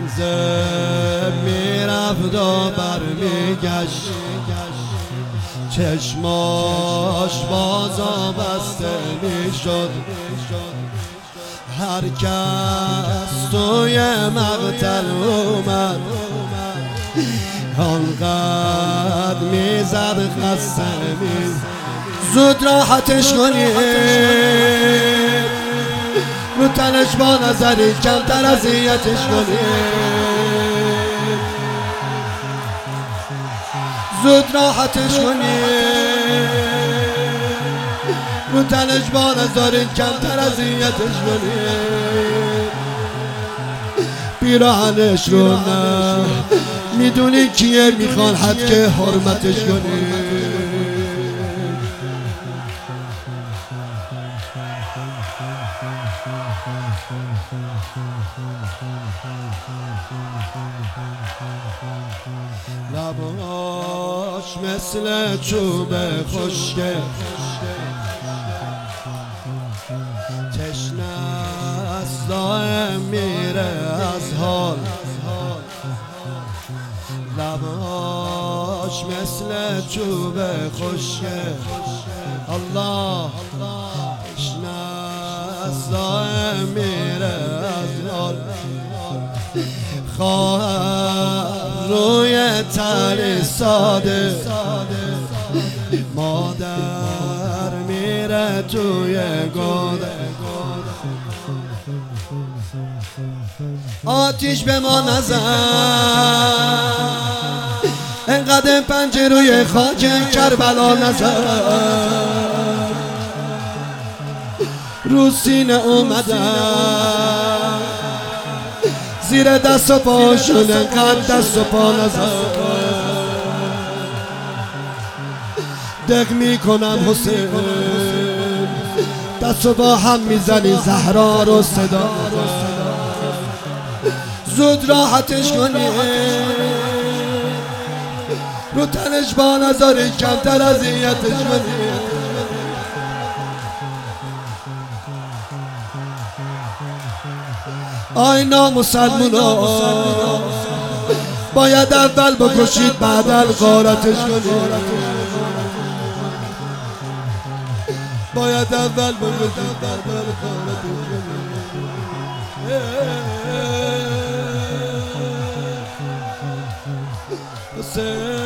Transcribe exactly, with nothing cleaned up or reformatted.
زب میرفت و برمیگشت، چشماش بازا بسته میشد. هر کس توی مقتل اومد آنقدر میزد خسته میزد. زود راحتش کنید، رو تنش با نظری کمتر اذیتش کنید. زود راحتش کنید، رو تنش با نظری کمتر اذیتش کنید. پیراهنش رو نه میدونی کیه میخوان حد که حرمتش کنید. لباش مثل چوب خشکه، تشنه است دائم میره از حال. لباش مثل چوب خشکه، الله تشنه است دائم میره از حال. خواهر روی تل ساده، مادر میره توی گوده. آتیش به ما نزن، انقدر پنجه روی خاک کربلا نزن. رو سینه اومدن زیر دست و پاشون، انقدر دست و پا نزن. دق میکنم حسین، دست و با هم میزنی زهرا رو صدا. زود راحتش کنی، رو تنش با نظاری کمتر اذیتش کنی. آی نامسلمونا، باید اول بکشید بعد غارتش کنید. باید اول بکشید بعد غارتش کنید.